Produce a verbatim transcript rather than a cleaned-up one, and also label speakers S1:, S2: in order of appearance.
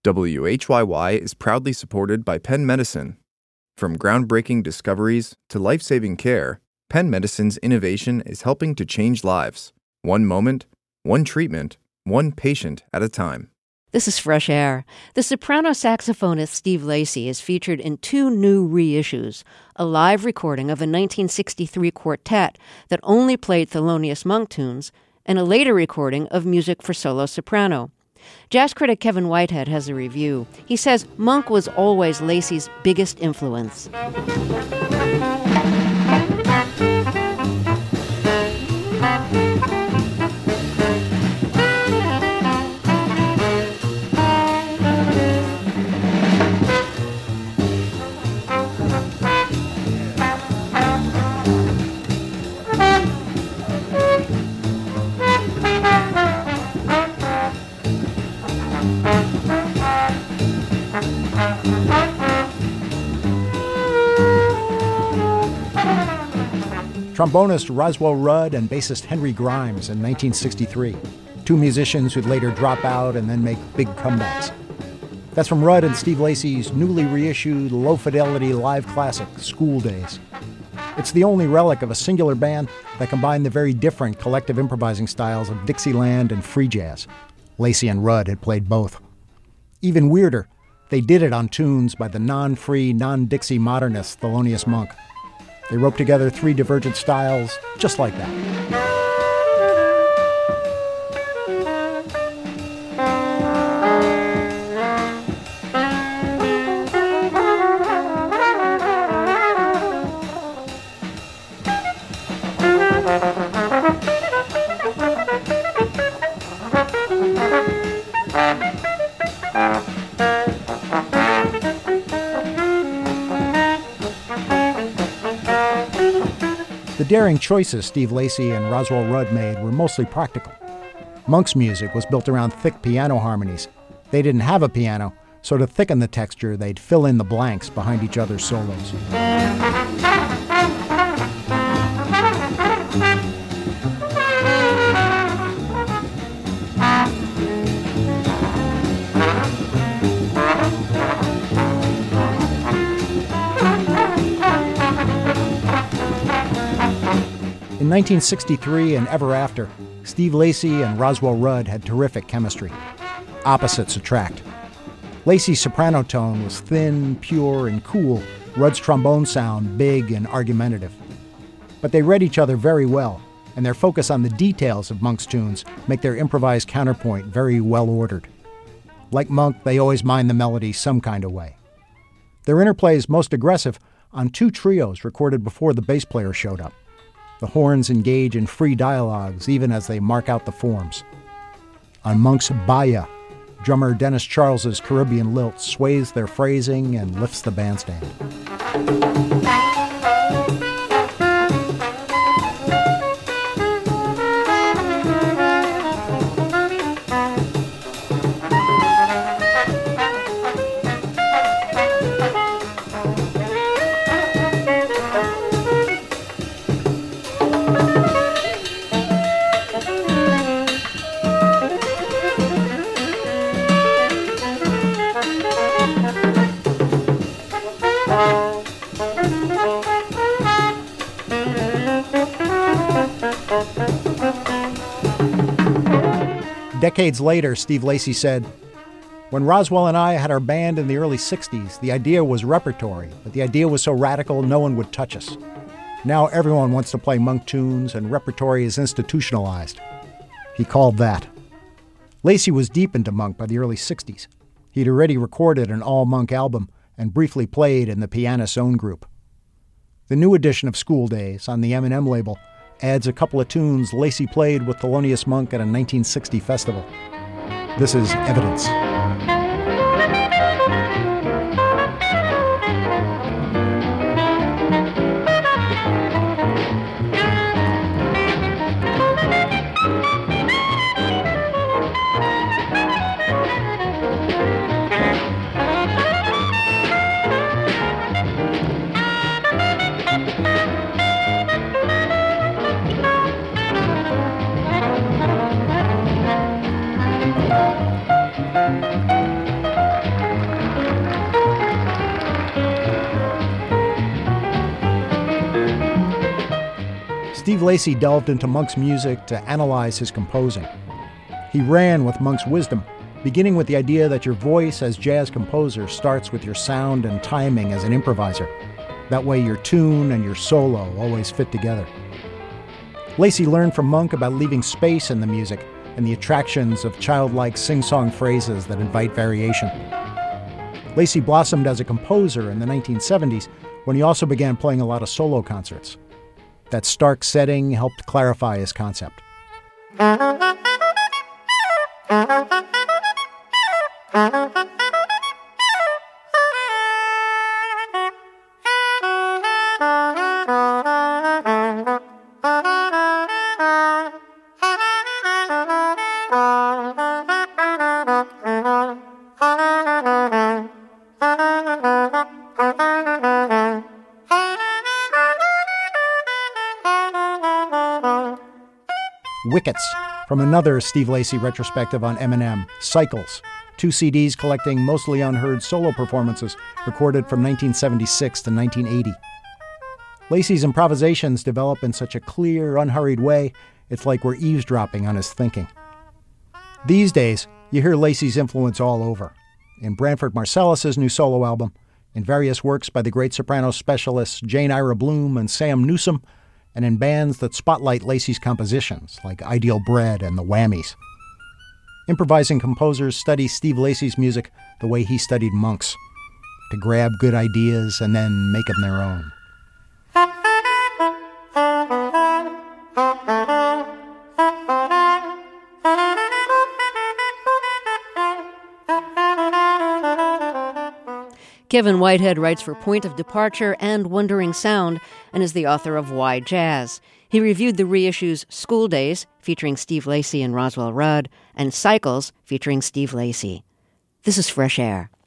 S1: W H Y Y is proudly supported by Penn Medicine. From groundbreaking discoveries to life-saving care, Penn Medicine's innovation is helping to change lives, one moment, one treatment, one patient at a time.
S2: This is Fresh Air. The soprano saxophonist Steve Lacy is featured in two new reissues, a live recording of a nineteen sixty-three quartet that only played Thelonious Monk tunes, and a later recording of music for solo soprano. Jazz critic Kevin Whitehead has a review. He says Monk was always Lacy's biggest influence.
S3: Trombonist Roswell Rudd and bassist Henry Grimes in nineteen sixty-three, two musicians who'd later drop out and then make big comebacks. That's from Rudd and Steve Lacy's newly reissued low-fidelity live classic, School Days. It's the only relic of a singular band that combined the very different collective improvising styles of Dixieland and free jazz. Lacy and Rudd had played both. Even weirder, they did it on tunes by the non-free, non-Dixie modernist Thelonious Monk. They roped together three divergent styles just like that. The daring choices Steve Lacy and Roswell Rudd made were mostly practical. Monk's music was built around thick piano harmonies. They didn't have a piano, so to thicken the texture, they'd fill in the blanks behind each other's solos. In nineteen sixty-three and ever after, Steve Lacy and Roswell Rudd had terrific chemistry. Opposites attract. Lacy's soprano tone was thin, pure, and cool. Rudd's trombone sound big and argumentative. But they read each other very well, and their focus on the details of Monk's tunes make their improvised counterpoint very well-ordered. Like Monk, they always mind the melody some kind of way. Their interplay is most aggressive on two trios recorded before the bass player showed up. The horns engage in free dialogues even as they mark out the forms. On Monk's Baya, drummer Dennis Charles's Caribbean lilt sways their phrasing and lifts the bandstand. Decades later, Steve Lacy said, "When Roswell and I had our band in the early sixties, the idea was repertory, but the idea was so radical no one would touch us. Now everyone wants to play Monk tunes and repertory is institutionalized." He called that. Lacy was deep into Monk by the early sixties. He'd already recorded an all-Monk album and briefly played in the Pianist's Own group. The new edition of School Days on the M and M label adds a couple of tunes Lacy played with Thelonious Monk at a nineteen sixty festival. This is Evidence.
S4: Thank you.
S3: Steve Lacy delved into Monk's music to analyze his composing. He ran with Monk's wisdom, beginning with the idea that your voice as jazz composer starts with your sound and timing as an improviser. That way your tune and your solo always fit together. Lacy learned from Monk about leaving space in the music and the attractions of childlike sing-song phrases that invite variation. Lacy blossomed as a composer in the nineteen seventies when he also began playing a lot of solo concerts. That stark setting helped clarify his concept. Wickets, from another Steve Lacy retrospective on Eminem, Cycles, two C Ds collecting mostly unheard solo performances recorded from nineteen seventy-six to nineteen eighty. Lacy's improvisations develop in such a clear, unhurried way, it's like we're eavesdropping on his thinking. These days, you hear Lacy's influence all over. In Branford Marsalis' new solo album, in various works by the great soprano specialists Jane Ira Bloom and Sam Newsom, and in bands that spotlight Lacy's compositions, like Ideal Bread and the Whammies. Improvising composers study Steve Lacy's music the way he studied Monk's, to grab good ideas and then make them their own.
S2: Kevin Whitehead writes for Point of Departure and Wandering Sound and is the author of Why Jazz. He reviewed the reissues School Days, featuring Steve Lacy and Roswell Rudd, and Cycles, featuring Steve Lacy. This is Fresh Air.